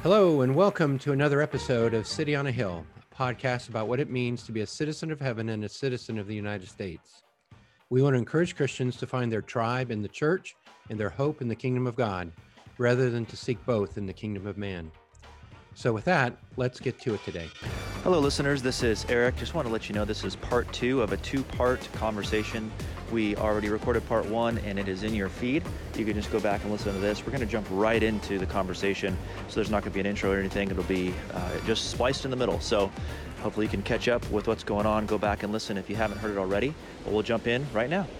Hello, and welcome to another episode of City on a Hill, a podcast about what it means to be a citizen of heaven and a citizen of the United States. We want to encourage Christians to find their tribe in the church and their hope in the kingdom of God, rather than to seek both in the kingdom of man. So with that, let's get to it today. Hello, listeners. This is Eric. Just want to let you know this is part 2 of a 2-part conversation. We already recorded part 1, and it is in your feed. You can just go back and listen to this. We're going to jump right into the conversation, so there's not going to be an intro or anything. It'll be just spliced in the middle. So hopefully you can catch up with what's going on. Go back and listen if you haven't heard it already. But we'll jump in right now.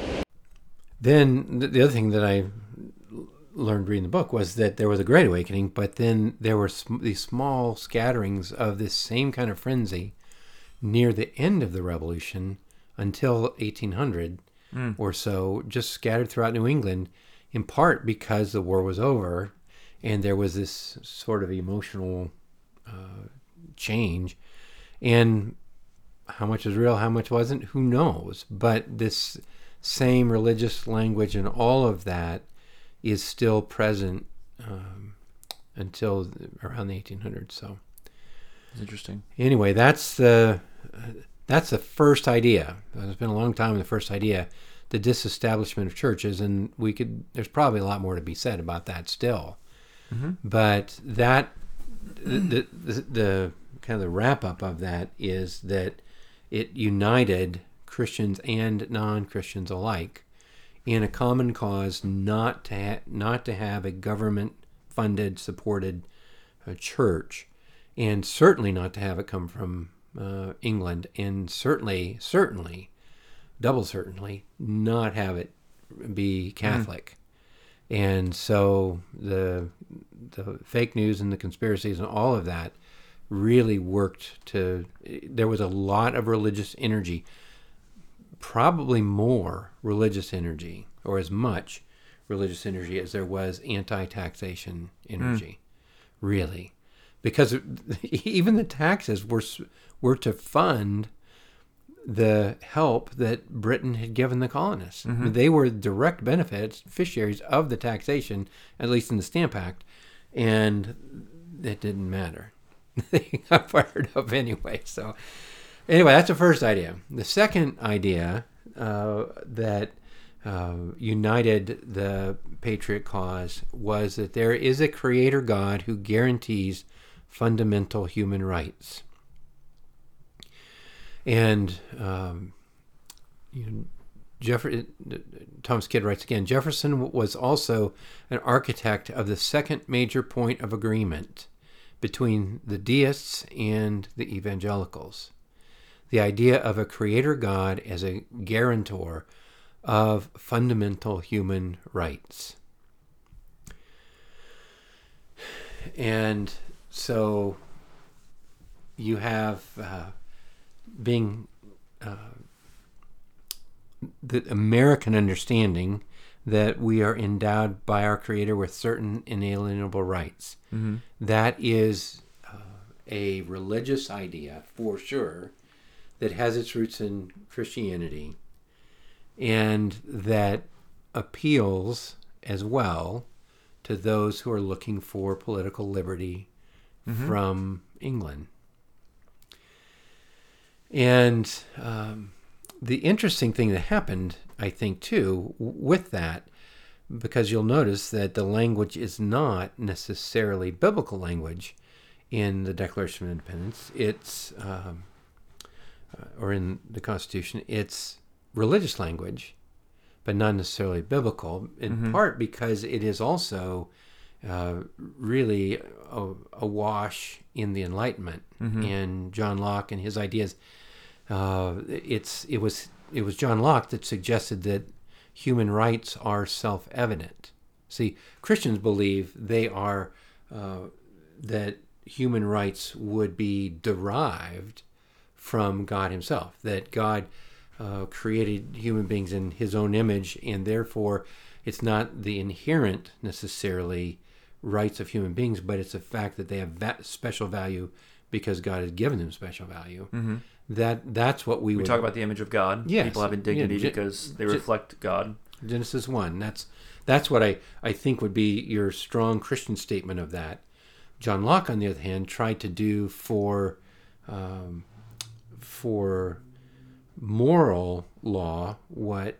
Then the other thing that I learned reading the book was that there was a great awakening, but then there were these small scatterings of this same kind of frenzy near the end of the revolution until 1800 or so, just scattered throughout New England, in part because the war was over and there was this sort of emotional change. And how much is real, how much wasn't, who knows? But this same religious language and all of that is still present until around the 1800s. So It's interesting. anyway, that's the first idea. It's been a long time. The first idea, the disestablishment of churches, and there's probably a lot more to be said about that still. Mm-hmm. But that the kind of the wrap up of that is that it united Christians and non-Christians alike in a common cause, not to have a government-funded, supported church, and certainly not to have it come from England, and certainly, double certainly, not have it be Catholic. And so the fake news and the conspiracies and all of that really worked there was a lot of religious energy, probably more religious energy, or as much religious energy as there was anti-taxation energy, really. Because even the taxes were to fund the help that Britain had given the colonists. Mm-hmm. They were direct beneficiaries of the taxation, at least in the Stamp Act, and it didn't matter. They got fired up anyway. So anyway, that's the first idea. The second idea that united the Patriot cause was that there is a creator God who guarantees fundamental human rights. And Thomas Kidd writes again, Jefferson was also an architect of the second major point of agreement between the deists and the evangelicals. The idea of a creator God as a guarantor of fundamental human rights. And so you have being the American understanding that we are endowed by our Creator with certain inalienable rights. Mm-hmm. That is a religious idea, for sure, that has its roots in Christianity, and that appeals as well to those who are looking for political liberty from England. And the interesting thing that happened, I think, too, with that, because you'll notice that the language is not necessarily biblical language in the Declaration of Independence. It's, or in the Constitution, it's religious language, but not necessarily biblical, in part because it is also really awash in the Enlightenment and John Locke and his ideas. It was John Locke that suggested that human rights are self-evident. See, Christians believe they are that human rights would be derived from God Himself, that God created human beings in His own image, and therefore it's not the inherent necessarily rights of human beings, but it's the fact that they have special value because God has given them special value. Mm-hmm. That's what we would talk about the image of God. Yes. People have dignity because they reflect God. Genesis 1. That's what I think would be your strong Christian statement of that. John Locke, on the other hand, tried to do for moral law what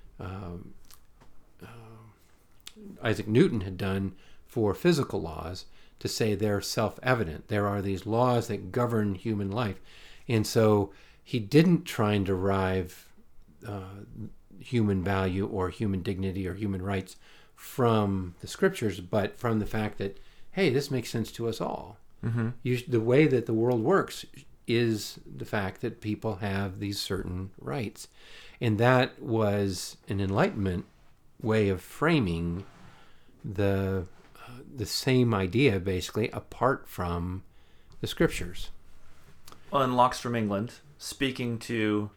Isaac Newton had done for physical laws, to say they're self-evident. There are these laws that govern human life. And so he didn't try and derive human value or human dignity or human rights from the scriptures, but from the fact that, hey, this makes sense to us all. Mm-hmm. The way that the world works is the fact that people have these certain rights. And that was an Enlightenment way of framing the same idea, basically, apart from the scriptures. Well, and Locke's from England, speaking to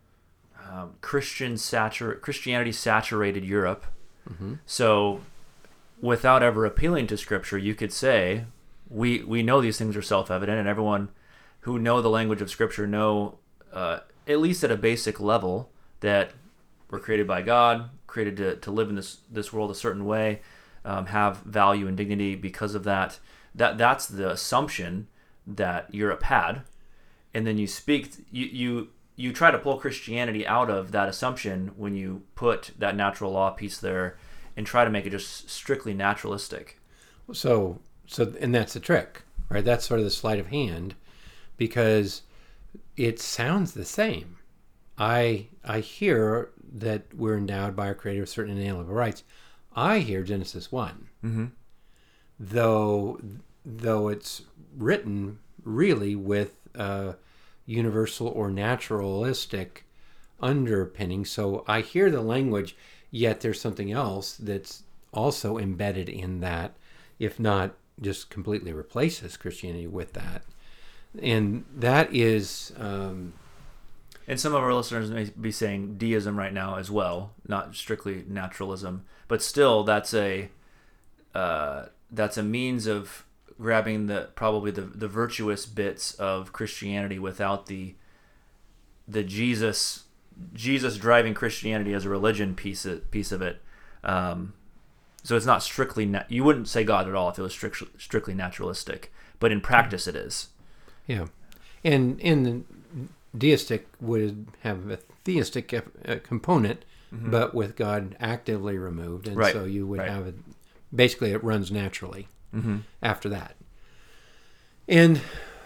Christianity-saturated Europe. Mm-hmm. So, without ever appealing to Scripture, you could say, we know these things are self-evident, and everyone who know the language of Scripture know, at least at a basic level, that we're created by God, created to live in this world a certain way, have value and dignity because of that. That's the assumption that Europe had, and then you try to pull Christianity out of that assumption when you put that natural law piece there and try to make it just strictly naturalistic. So and that's the trick, right? That's sort of the sleight of hand, because it sounds the same. I hear that we're endowed by our Creator with certain inalienable rights. I hear Genesis 1, mm-hmm. though it's written really with universal or naturalistic underpinning. So I hear the language, yet there's something else that's also embedded in that, if not just completely replaces Christianity with that. And that is... and some of our listeners may be saying deism right now as well, not strictly naturalism, but still that's a means of grabbing the virtuous bits of Christianity without the Jesus driving Christianity as a religion piece of it. So it's not strictly you wouldn't say God at all if it was strictly naturalistic, but in practice it is. Yeah, and in the deistic would have a theistic component, mm-hmm. but with God actively removed, and right. so you would right. have it. Basically, it runs naturally mm-hmm. after that, and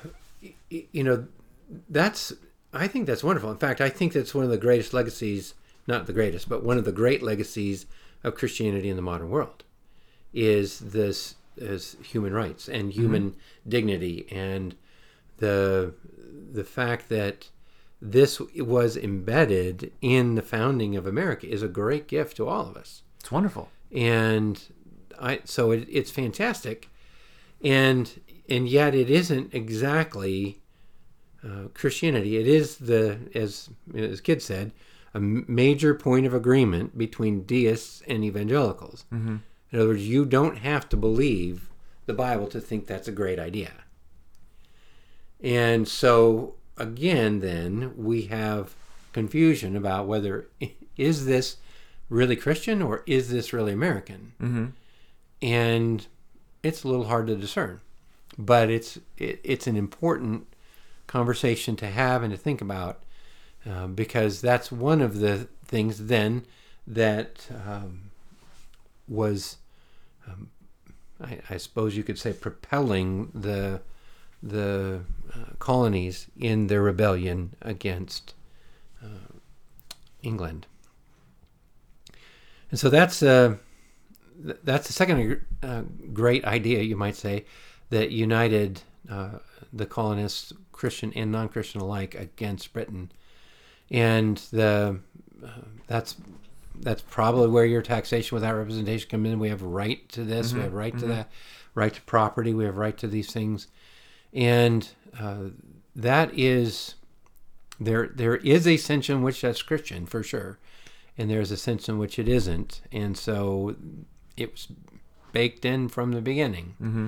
I think that's wonderful. In fact, I think that's one of the greatest legacies, not the greatest, but one of the great legacies of Christianity in the modern world is human rights and human mm-hmm. dignity, and the fact that this was embedded in the founding of America is a great gift to all of us. It's wonderful. And it's fantastic, and yet it isn't exactly Christianity. It is as Kid said, a major point of agreement between deists and evangelicals. Mm-hmm. In other words, you don't have to believe the Bible to think that's a great idea. And so again, then we have confusion about whether is this really Christian or is this really American? Mm-hmm. And it's a little hard to discern, but it's an important conversation to have and to think about, because that's one of the things then that was, I suppose you could say, propelling the colonies in their rebellion against England. And so that's the second great idea, you might say, that united the colonists, Christian and non-Christian alike, against Britain. And that's probably where your taxation without representation comes in. We have a right to this, mm-hmm. we have a right mm-hmm. to that, right to property, we have a right to these things. And that is, there is a sense in which that's Christian, for sure. And there's a sense in which it isn't. And so it was baked in from the beginning. Mm-hmm.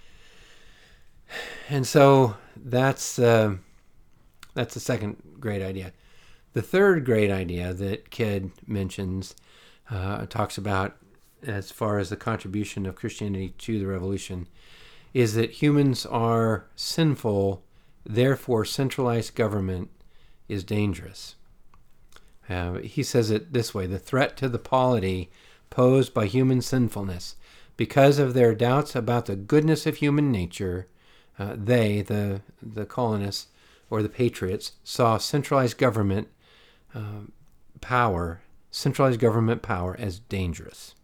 And so that's the second great idea. The third great idea that Kidd mentions talks about as far as the contribution of Christianity to the revolution is that humans are sinful, therefore centralized government is dangerous. He says it this way: the threat to the polity posed by human sinfulness, because of their doubts about the goodness of human nature, the colonists or the patriots, saw centralized government power as dangerous.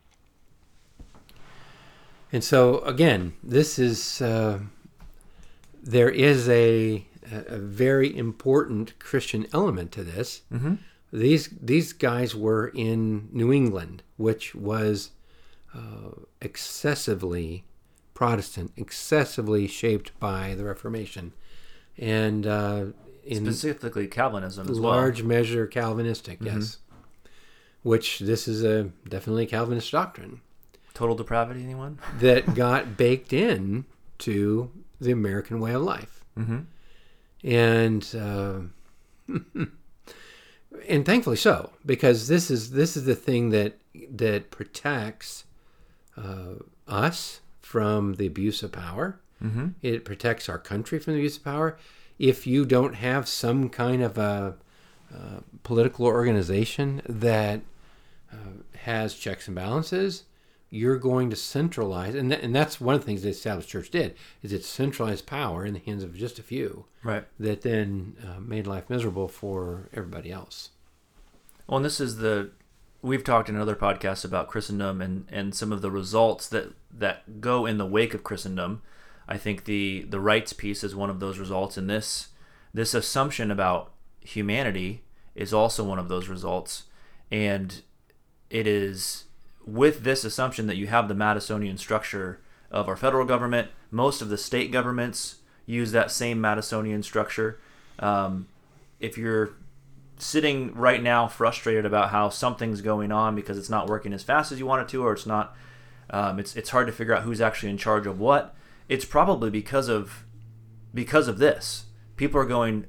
And so again, this is there is a very important Christian element to this. Mm-hmm. These guys were in New England, which was excessively Protestant, excessively shaped by the Reformation, and in specifically Calvinism as well. Large measure Calvinistic, yes. Which this is a definitely Calvinist doctrine. Total depravity, anyone? That got baked in to the American way of life. Mm-hmm. And and thankfully so, because this is the thing that protects us from the abuse of power. Mm-hmm. It protects our country from the abuse of power. If you don't have some kind of a political organization that has checks and balances, you're going to centralize, and that's one of the things the established church did, is it centralized power in the hands of just a few, right? That then made life miserable for everybody else. Well, and this is we've talked in other podcasts about Christendom and some of the results that go in the wake of Christendom. I think the rights piece is one of those results, and this assumption about humanity is also one of those results. And it is with this assumption that you have the Madisonian structure of our federal government. Most of the state governments use that same Madisonian structure. If you're sitting right now frustrated about how something's going on because it's not working as fast as you want it to, or it's not, it's hard to figure out who's actually in charge of what, it's probably because of this. People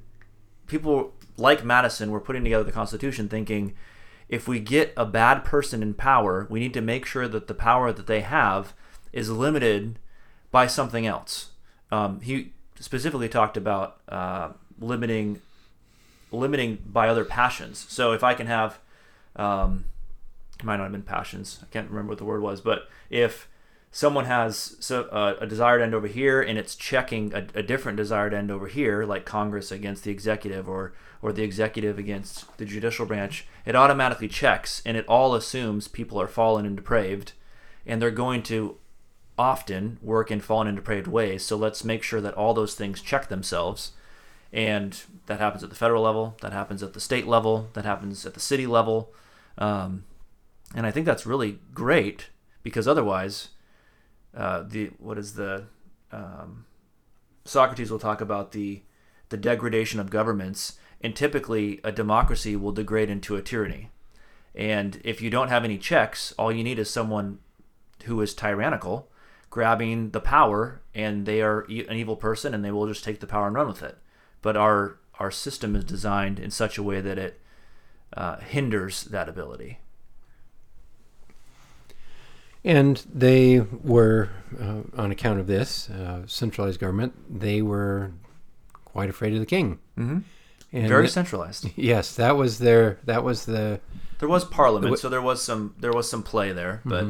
like Madison were putting together the Constitution thinking, if we get a bad person in power, we need to make sure that the power that they have is limited by something else. He specifically talked about limiting by other passions. So if I can have, it might not have been passions, I can't remember what the word was, but if someone has a desired end over here and it's checking a different desired end over here, like Congress against the executive or the executive against the judicial branch, it automatically checks, and it all assumes people are fallen and depraved, and they're going to often work in fallen and depraved ways. So let's make sure that all those things check themselves. And that happens at the federal level, that happens at the state level, that happens at the city level. And I think that's really great, because otherwise, Socrates will talk about the degradation of governments, and typically a democracy will degrade into a tyranny. And if you don't have any checks, all you need is someone who is tyrannical grabbing the power, and they are an evil person, and they will just take the power and run with it. But our system is designed in such a way that it hinders that ability. And they were, on account of this centralized government, they were quite afraid of the king. Mm-hmm. And very centralized. Yes, that was the. There was parliament, so there was some play there, but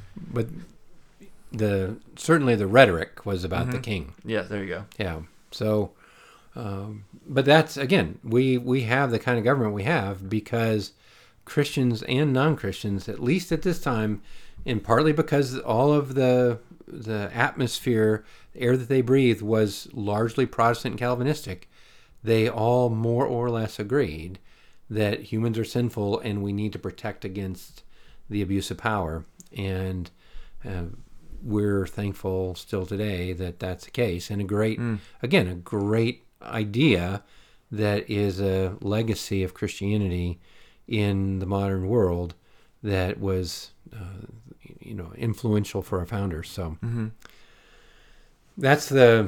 certainly the rhetoric was about the king. Yeah, there you go. Yeah, so. But that's, again, we have the kind of government we have because Christians and non-Christians, at least at this time, and partly because all of the atmosphere, the air that they breathed was largely Protestant and Calvinistic, they all more or less agreed that humans are sinful and we need to protect against the abuse of power. And we're thankful still today that that's the case. And a great idea that is a legacy of Christianity in the modern world that was influential for our founders. So that's the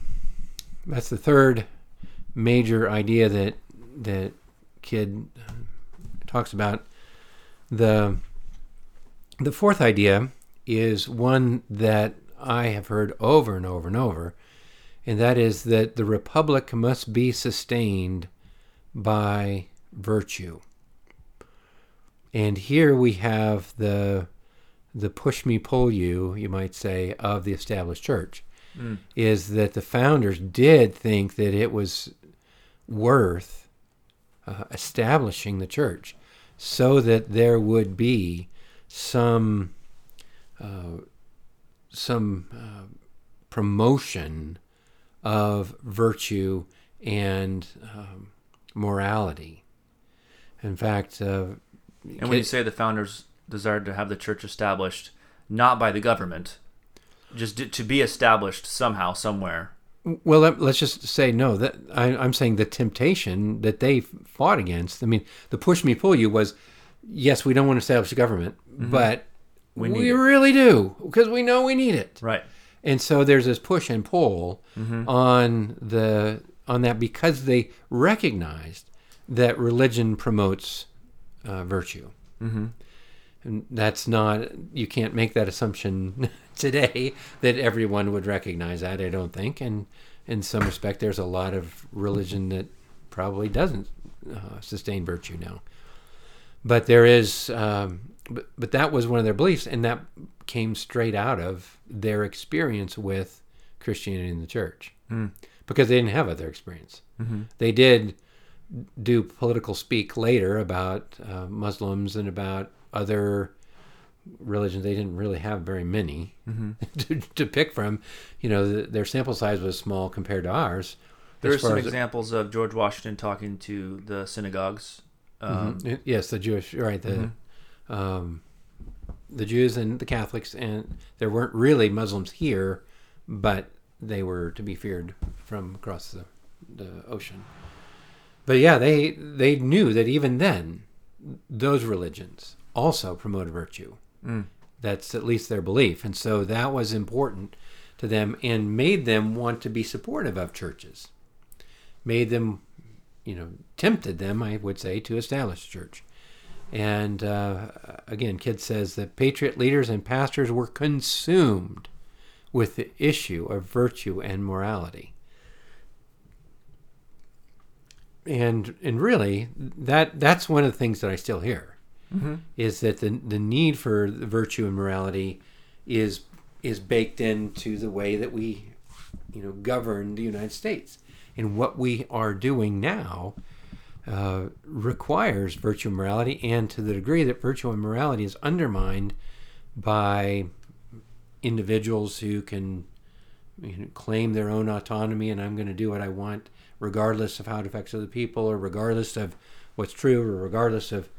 third major idea that Kidd talks about. The fourth idea is one that I have heard over and over and over, and that is that the republic must be sustained by virtue. And here we have the push me pull you might say, of the established church, is that the founders did think that it was worth establishing the church so that there would be some promotion of virtue and morality. In fact, and when you say the founders desired to have the church established, not by the government, just to be established somehow, somewhere. Well, let's just say no. That I'm saying the temptation that they fought against. I mean, the push me pull you was, yes, we don't want to establish a government, but we really do because we know we need it. Right. And so there's this push and pull on that because they recognized that religion promotes virtue. And that's not, you can't make that assumption today that everyone would recognize that, I don't think. And in some respect, there's a lot of religion that probably doesn't sustain virtue now. But there is, but that was one of their beliefs, and that came straight out of their experience with Christianity in the church. Because they didn't have other experience. They did do political speak later about Muslims and about other religions. They didn't really have very many to pick from. You know, their sample size was small compared to ours. There are some examples of George Washington talking to the synagogues. Yes, the Jewish, right? The Jews and the Catholics, and there weren't really Muslims here, but they were to be feared from across the ocean. But yeah, they knew that even then, those religions also promoted virtue. That's at least their belief. And so that was important to them and made them want to be supportive of churches. Made them, tempted them, I would say, to establish a church. And again, Kidd says that patriot leaders and pastors were consumed with the issue of virtue and morality. And really, that's one of the things that I still hear, is that the need for virtue and morality is baked into the way that we, govern the United States. And what we are doing now requires virtue and morality, and to the degree that virtue and morality is undermined by individuals who can claim their own autonomy, and I'm going to do what I want regardless of how it affects other people, or regardless of what's true, or regardless of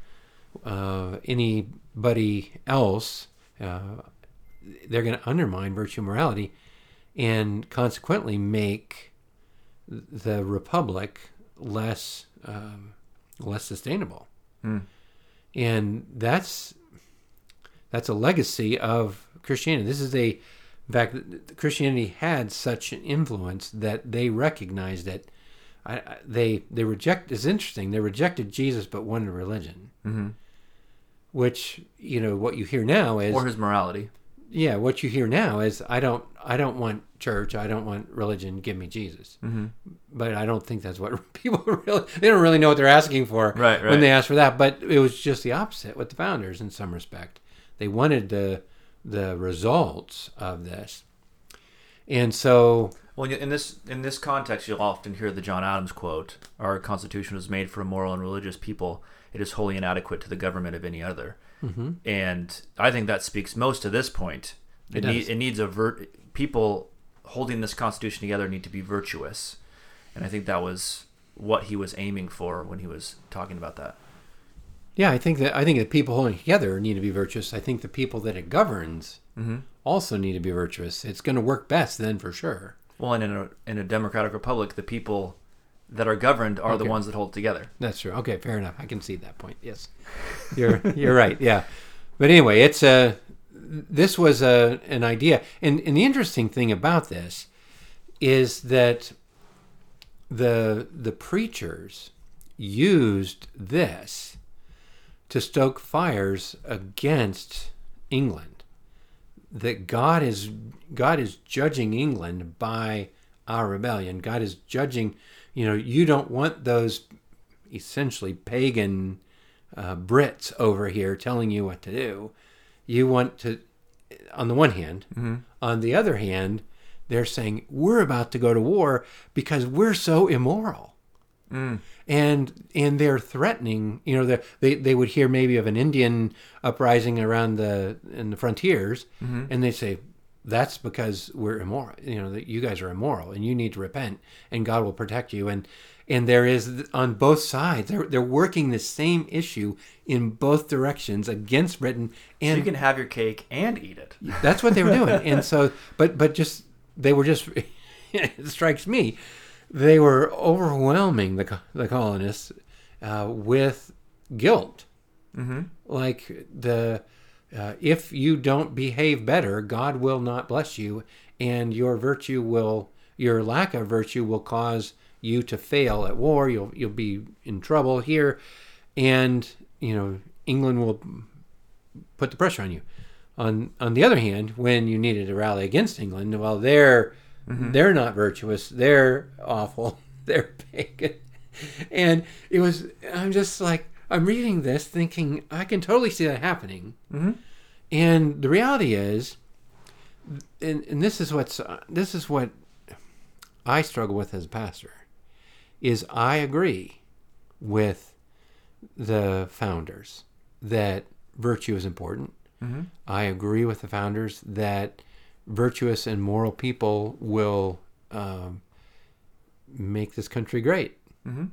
anybody else, they're going to undermine virtue and morality and consequently make the republic less sustainable. And that's a legacy of Christianity. In fact, Christianity had such an influence that they recognized that they reject. It's interesting. They rejected Jesus, but wanted a religion. Which what you hear now is, or his morality. Yeah, what you hear now is, I don't want church. I don't want religion. Give me Jesus. But I don't think that's what people really. They don't really know what they're asking for when they ask for that. But it was just the opposite with the founders in some respect. They wanted the results of this, and so. Well, in this context, you'll often hear the John Adams quote: "Our Constitution was made for a moral and religious people. It is wholly inadequate to the government of any other." And I think that speaks most to this point. It needs people holding this Constitution together need to be virtuous, and I think that was what he was aiming for when he was talking about that. Yeah, I think that people holding together need to be virtuous. I think the people that it governs also need to be virtuous. It's going to work best then, for sure. Well, and in a democratic republic, the people that are governed are the ones that hold it together. That's true. Okay, fair enough. I can see that point. Yes, you're right. Yeah, but anyway, this was an idea, and the interesting thing about this is that the preachers used this to stoke fires against England. That God is God is judging England by our rebellion. God is judging, you don't want those essentially pagan Brits over here telling you what to do. You want to, on the one hand. Mm-hmm. On the other hand, they're saying, we're about to go to war because we're so immoral. Mm. And they're threatening, they would hear maybe of an Indian uprising around in the frontiers, mm-hmm. and they say, that's because we're immoral, that you guys are immoral and you need to repent and God will protect you. And there is, on both sides, they're working the same issue in both directions against Britain. And so you can have your cake and eat it. That's what they were doing. And so, but they were just, it strikes me, they were overwhelming the colonists with guilt. Mm-hmm. Like if you don't behave better, God will not bless you, and your lack of virtue will cause you to fail at war. You'll be in trouble here, and England will put the pressure on you. On the other hand, when you needed to rally against England, well, they're not virtuous, they're awful, they're pagan, and I'm just like, I'm reading this thinking I can totally see that happening. Mm-hmm. And the reality is, and this is what I struggle with as a pastor, is I agree with the founders that virtue is important. Mm-hmm. I agree with the founders that virtuous and moral people will make this country great. Mm-hmm.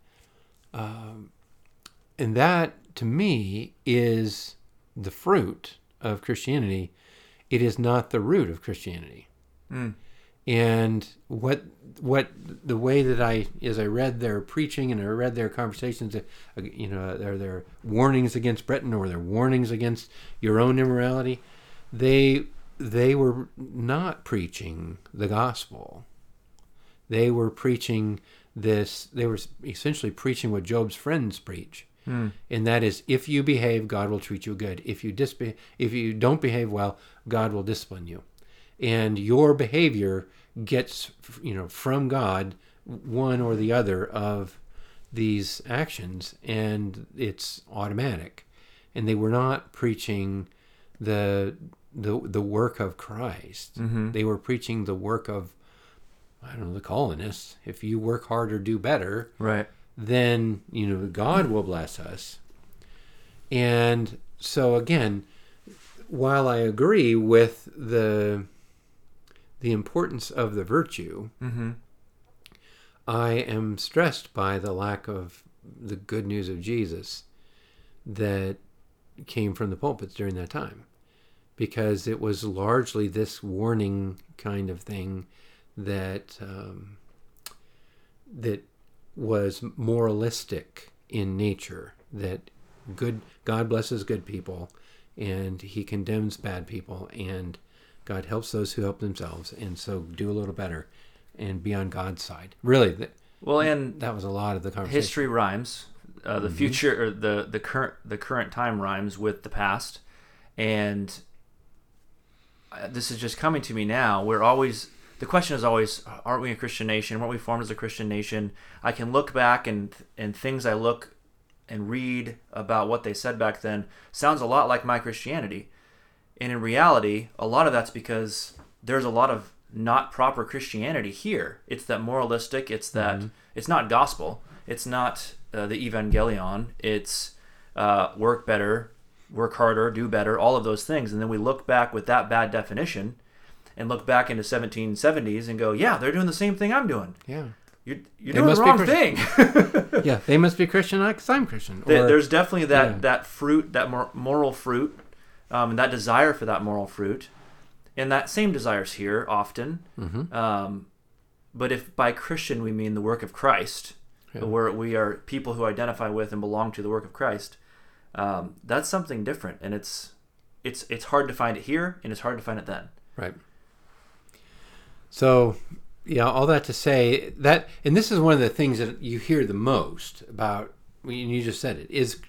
And that, to me, is the fruit of Christianity. It is not the root of Christianity. Mm. And what the way that as I read their preaching and I read their conversations, their warnings against Britain or their warnings against your own immorality, they were not preaching the gospel. They were preaching this. They were essentially preaching what Job's friends preach. And that is, if you behave, God will treat you good. If you don't behave well, God will discipline you. And your behavior gets, from God, one or the other of these actions, and it's automatic. And they were not preaching the work of Christ. Mm-hmm. They were preaching the work of, the colonists. If you work harder, do better. Right. Then God will bless us. And so again, while I agree with the importance of the virtue, mm-hmm. I am stressed by the lack of the good news of Jesus that came from the pulpits during that time, because it was largely this warning kind of thing that was moralistic in nature, that God blesses good people and he condemns bad people, and God helps those who help themselves, and so do a little better and be on God's side. Really, and that was a lot of the conversation. History rhymes, the mm-hmm. future, or the current time rhymes with the past, and this is just coming to me now. The question is always, aren't we a Christian nation? Weren't we formed as a Christian nation? I can look back and things I look and read about what they said back then sounds a lot like my Christianity. And in reality, a lot of that's because there's a lot of not proper Christianity here. It's that moralistic, it's that, mm-hmm. It's not gospel. It's not the evangelion. It's work better, work harder, do better, all of those things. And then we look back with that bad definition and look back into 1770s and go, yeah, they're doing the same thing I'm doing. Yeah. You're doing the wrong thing. Yeah, they must be Christian because I'm Christian. There's definitely that fruit, that moral fruit, and that desire for that moral fruit. And that same desire's here often. Mm-hmm. But if by Christian we mean the work of Christ, where we are people who identify with and belong to the work of Christ, that's something different. And it's hard to find it here, and it's hard to find it then. Right. So, all that to say that, and this is one of the things that you hear the most about, and you just said it, is,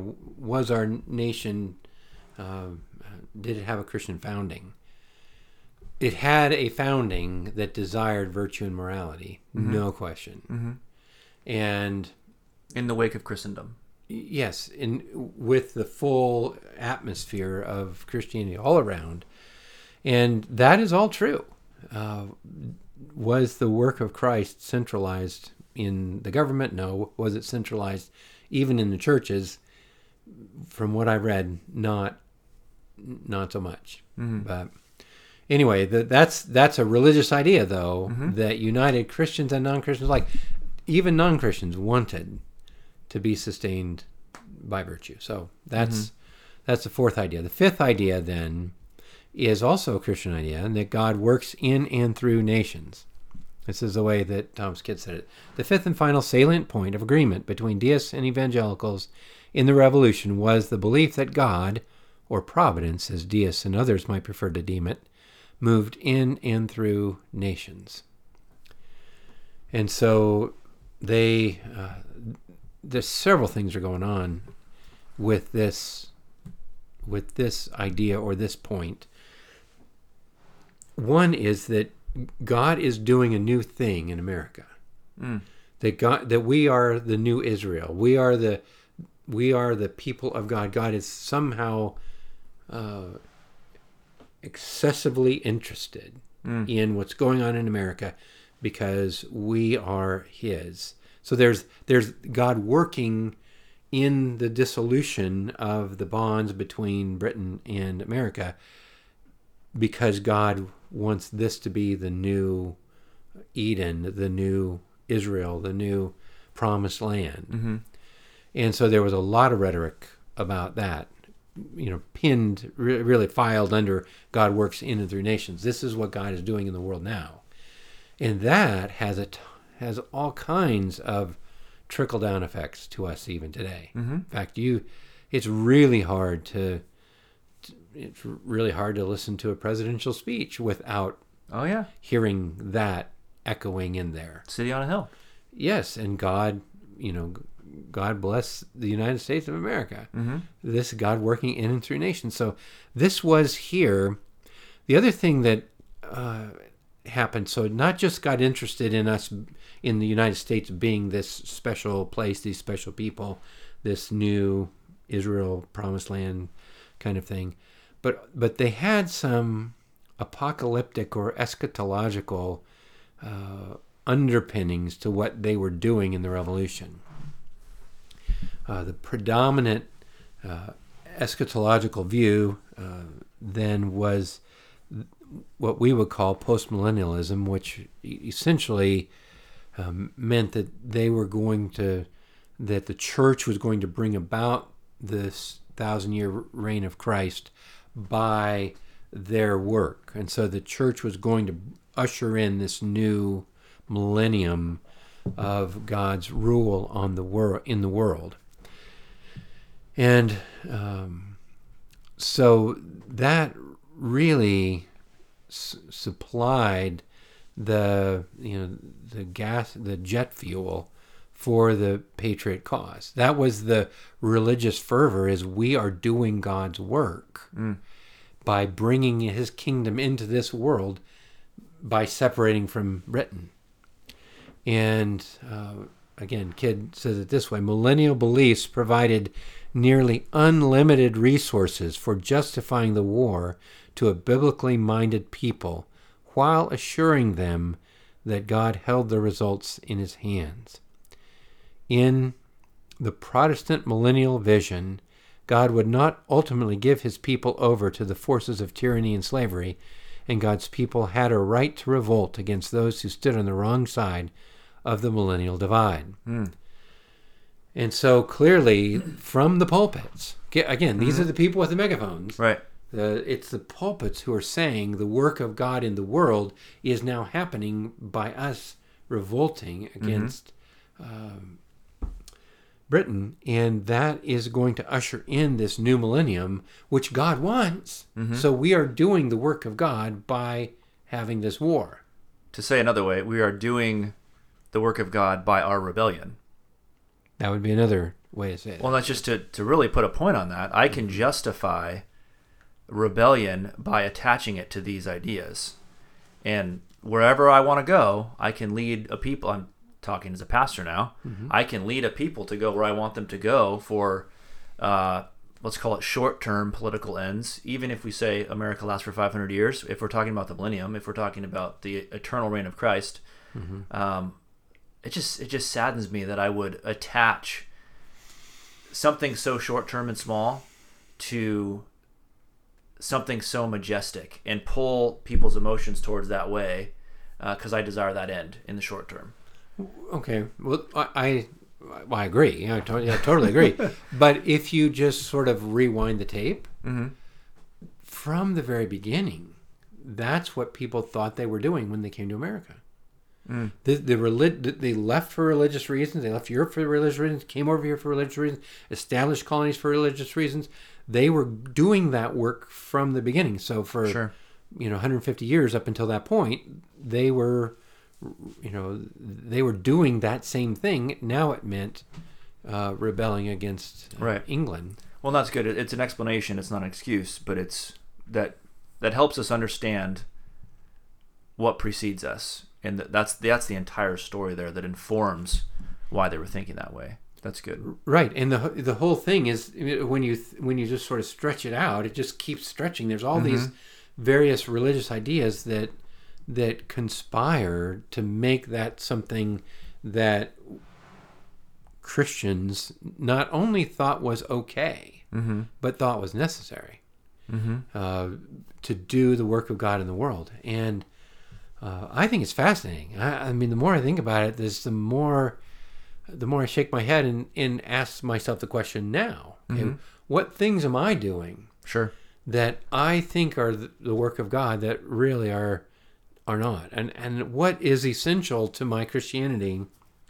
was our nation, did it have a Christian founding? it had a founding that desired virtue and morality, no question. And in the wake of Christendom. Yes, with the full atmosphere of Christianity all around. And that is all true. Was the work of Christ centralized in the government? No. Was it centralized even in the churches? From what I read, not so much. But anyway, that's a religious idea, though, that united Christians and non-Christians, like even non-Christians, wanted to be sustained by virtue. So that's the fourth idea. The fifth idea, then, is also a Christian idea, and that God works in and through nations. This is the way that Thomas Kidd said it. The fifth and final salient point of agreement between deists and evangelicals in the Revolution was the belief that God, or providence, as deists and others might prefer to deem it, moved in and through nations. And so there's several things are going on with this idea or this point. One is that God is doing a new thing in America. That we are the new Israel. We are the people of God. God is somehow excessively interested in what's going on in America because we are His. So there's God working in the dissolution of the bonds between Britain and America, because God wants this to be the new Eden, the new Israel, the new promised land. And so there was a lot of rhetoric about that, pinned, really filed under God works in and through nations. This is what God is doing in the world now. And that has all kinds of trickle-down effects to us even today. In fact, it's really hard to listen to a presidential speech without hearing that echoing in there. City on a hill. Yes, and God bless the United States of America. This God working in and through nations. So this was here. The other thing that happened, so not just God interested in us in the United States being this special place, these special people, this new Israel, promised land kind of thing, but they had some apocalyptic or eschatological underpinnings to what they were doing in the Revolution. The predominant eschatological view then was what we would call postmillennialism, which essentially meant that that the church was going to bring about this 1,000-year reign of Christ by their work. And so the church was going to usher in this new millennium of God's rule in the world. And so that really supplied the jet fuel for the patriot cause. That was the religious fervor, is we are doing God's work by bringing His kingdom into this world by separating from Britain. And again, Kidd says it this way: millennial beliefs provided nearly unlimited resources for justifying the war to a biblically minded people, while assuring them that God held the results in His hands. In the Protestant millennial vision, God would not ultimately give His people over to the forces of tyranny and slavery, and God's people had a right to revolt against those who stood on the wrong side of the millennial divide. And so clearly, from the pulpits, again, these are the people with the megaphones. Right. It's the pulpits who are saying the work of God in the world is now happening by us revolting against Britain, and that is going to usher in this new millennium, which God wants. So we are doing the work of God by having this war. To say another way, we are doing the work of God by our rebellion. That would be another way to say it. Well, that's just to really put a point on that. I can justify rebellion by attaching it to these ideas. And wherever I want to go, I can lead a people. I'm talking as a pastor now. I can lead a people to go where I want them to go for, let's call it short-term political ends. Even if we say America lasts for 500 years, if we're talking about the millennium, if we're talking about the eternal reign of Christ, it just saddens me that I would attach something so short-term and small to something so majestic and pull people's emotions towards that way, because I desire that end in the short term. Okay, well, I agree. I totally agree. But if you just sort of rewind the tape, from the very beginning, that's what people thought they were doing when they came to America. They left for religious reasons. They left Europe for religious reasons, came over here for religious reasons, established colonies for religious reasons. They were doing that work from the beginning. So for 150 years up until that point, they were doing that same thing. Now it meant rebelling against England. Well, that's good. It's an explanation. It's not an excuse, but it's that helps us understand what precedes us. And that's the entire story there that informs why they were thinking that way. That's good. Right, and the whole thing is when you just sort of stretch it out, it just keeps stretching. There's all these various religious ideas that conspire to make that something that Christians not only thought was okay, but thought was necessary to do the work of God in the world. And I think it's fascinating. I mean, the more I think about it, the more I shake my head and ask myself the question now, okay, what things am I doing that I think are the work of God that really are not? And what is essential to my Christianity?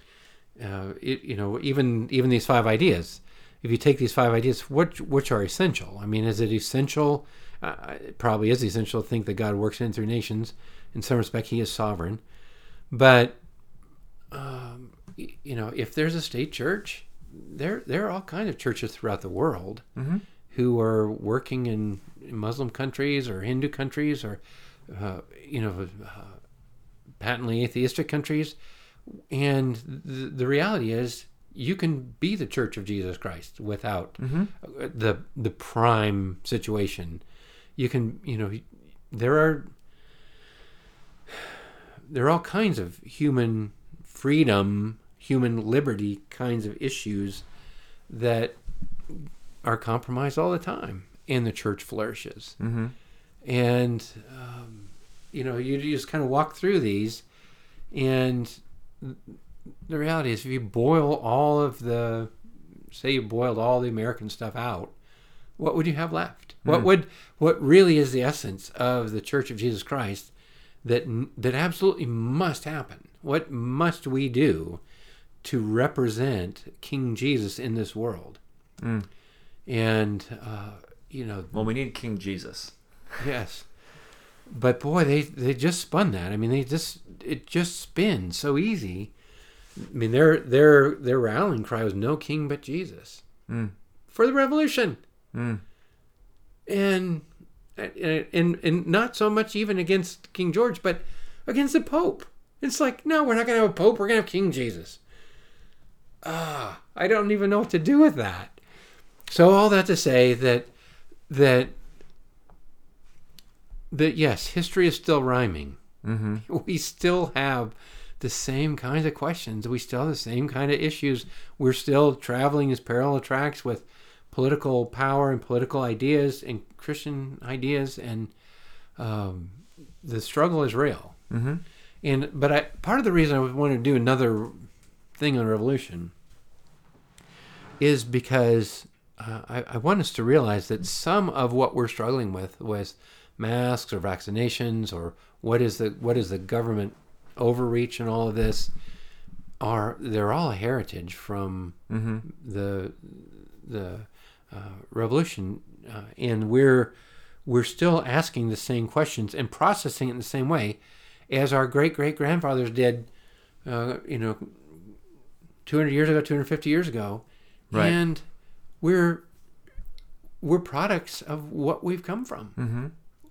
Even these 5 ideas. If you take these 5 ideas, which are essential? I mean, is it essential? It probably is essential to think that God works in and through nations. In some respect, He is sovereign. But if there's a state church, there are all kinds of churches throughout the world who are working in Muslim countries or Hindu countries or patently atheistic countries. And the reality is, you can be the Church of Jesus Christ without the prime situation. You can, there are all kinds of human freedom, human liberty kinds of issues that are compromised all the time, and the church flourishes. And you just kind of walk through these, and the reality is, if you boil all of you boiled all the American stuff out, what would you have left? What really is the essence of the Church of Jesus Christ that absolutely must happen? What must we do to represent King Jesus in this world? And well, we need King Jesus. Yes. But boy, they just spun that. I mean, it just spins so easy. I mean, their rallying cry was "No king but Jesus" for the revolution, and not so much even against King George, but against the Pope. It's like, no, we're not going to have a Pope. We're going to have King Jesus. I don't even know what to do with that. So all that to say that yes, history is still rhyming. We still have the same kinds of questions. We still have the same kind of issues. We're still traveling as parallel tracks with political power and political ideas and Christian ideas, and the struggle is real. But part of the reason I wanted to do another thing on revolution is because I want us to realize that some of what we're struggling with masks or vaccinations, or what is the government overreach and all of this, they're all a heritage from the revolution, and we're still asking the same questions and processing it in the same way as our great-great-grandfathers did 200 years ago, 250 years ago. Right. And we're products of what we've come from.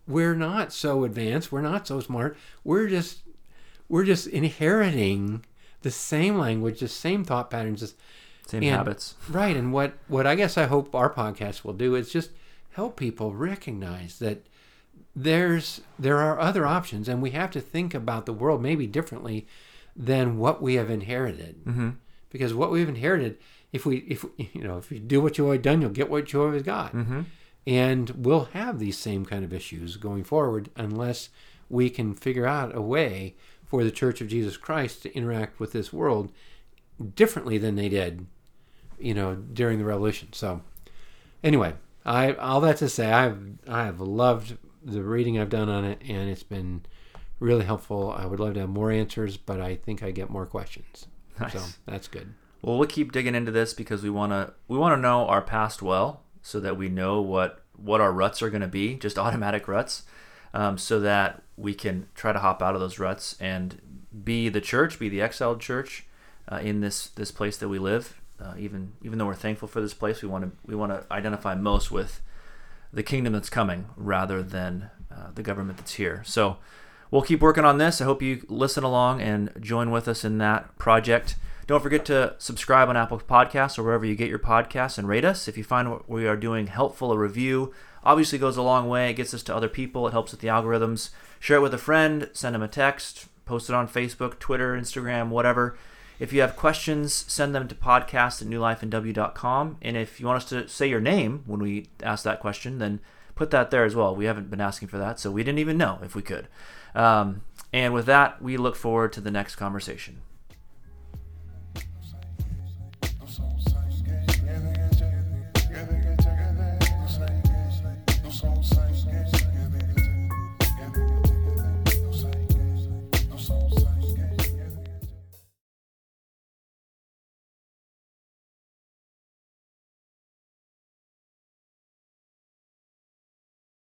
we're not so advanced. We're not so smart. We're just inheriting the same language, the same thought patterns, same habits. Right. And what I guess I hope our podcast will do is just help people recognize that there are other options, and we have to think about the world maybe differently than what we have inherited. Mm-hmm. Because what we've inherited, if you do what you've always done, you'll get what you always got. Mm-hmm. And we'll have these same kind of issues going forward unless we can figure out a way for the Church of Jesus Christ to interact with this world differently than they did, during the Revolution. So, anyway, all that to say, I have loved the reading I've done on it, and it's been really helpful. I would love to have more answers, but I think I get more questions. Nice. So that's good. Well, we'll keep digging into this because we want to know our past well, so that we know what our ruts are going to be, just automatic ruts, so that we can try to hop out of those ruts and be the church, be the exiled church in this place that we live. Even though we're thankful for this place, we want to identify most with the kingdom that's coming rather than the government that's here. So we'll keep working on this. I hope you listen along and join with us in that project. Don't forget to subscribe on Apple Podcasts or wherever you get your podcasts, and rate us. If you find what we are doing helpful, a review obviously goes a long way. It gets us to other people. It helps with the algorithms. Share it with a friend. Send them a text. Post it on Facebook, Twitter, Instagram, whatever. If you have questions, send them to podcast@newlifenw.com. And if you want us to say your name when we ask that question, then put that there as well. We haven't been asking for that, so we didn't even know if we could. And with that, we look forward to the next conversation.